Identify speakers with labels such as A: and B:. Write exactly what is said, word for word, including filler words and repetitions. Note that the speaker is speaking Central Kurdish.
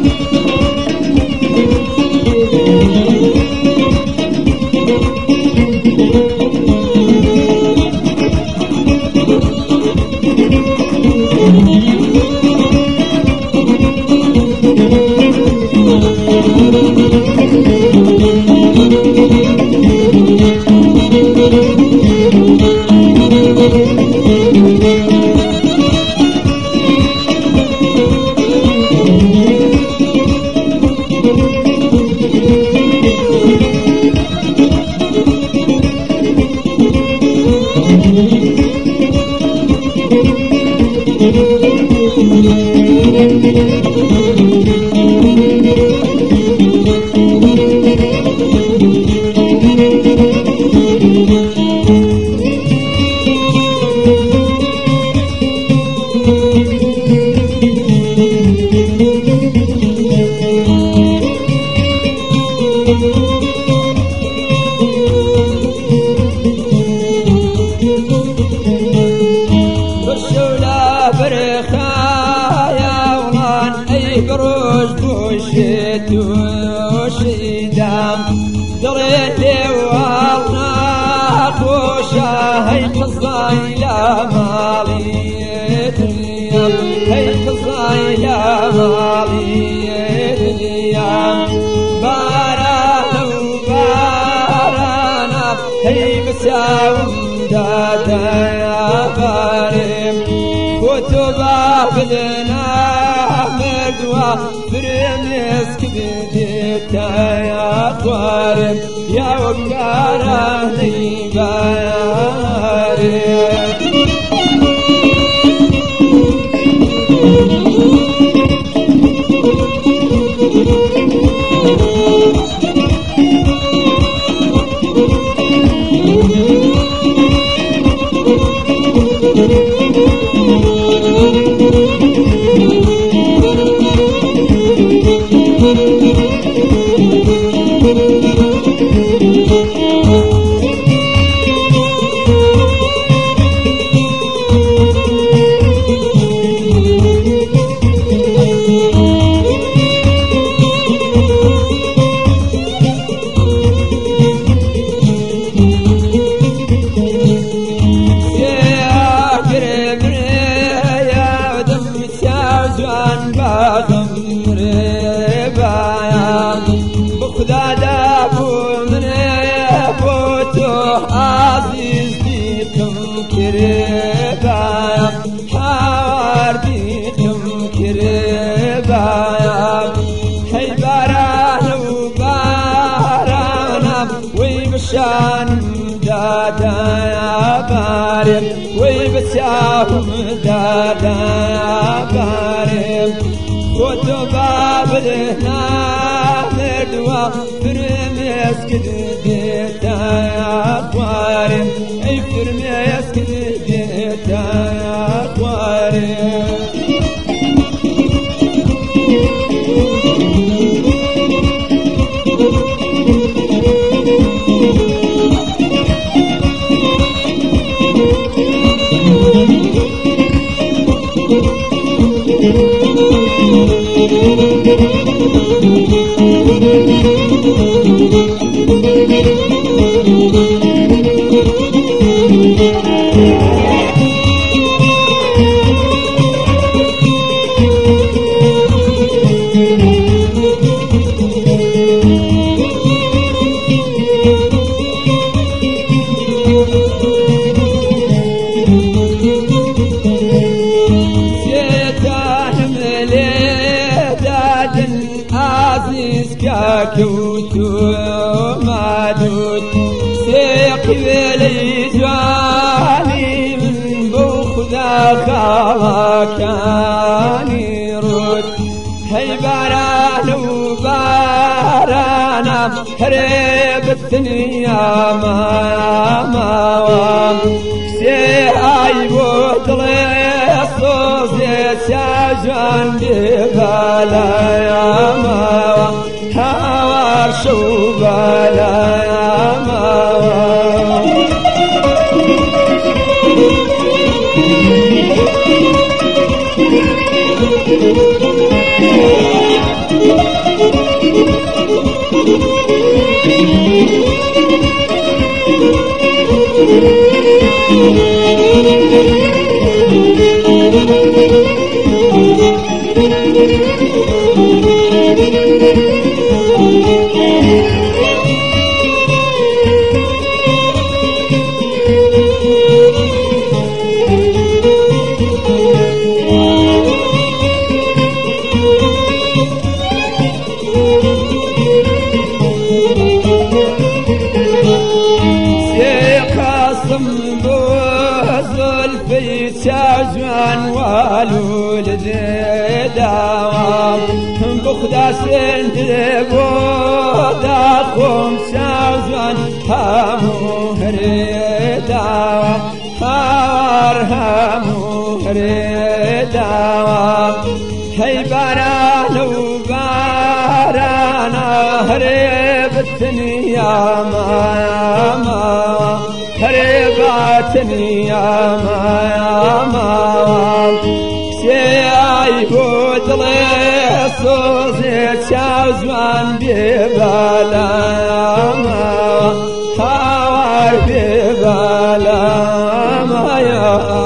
A: برشولا برخايا ومان اي قروش بوشت وشيدام دريتي والله خوشا هي قصاي لا ماليت اليوم هي قصاي لا ماليت اليوم بارانا وبارانا هي مساوم دادا يا بارم كتبا بدنا مدوى فرمس كبديتا يا طارم يا وقارا نيبارم بخدا دابو من بوتو عزيز بيكم كربايا حوار بيكم كربايا هي بارانا وبارانا ويبشان دادا يا بارم ويبساهم دادا يا بارم كتبا بدنا مردوا فرميس كديتا يا طارم اي فرميس كديتا يا طارم كوتو مادود سيقي لي جواني من بوخذا خواكاني رود هي باران وبارانا هرب الدنيا ما ما سيهاي بوطلي صوصي ساجان ببالا يا ماوا هوار شو بالا يا ماوا في ساجان والولد داوام بخدا سند بودا خم ساجان همو هرداوام هار همو هرداوام هی بارانو بارانا هربتني يا ماما هربتني يا ماما سيعي ودلي صوزي شازوان ببالا هاوار ببالا ما يا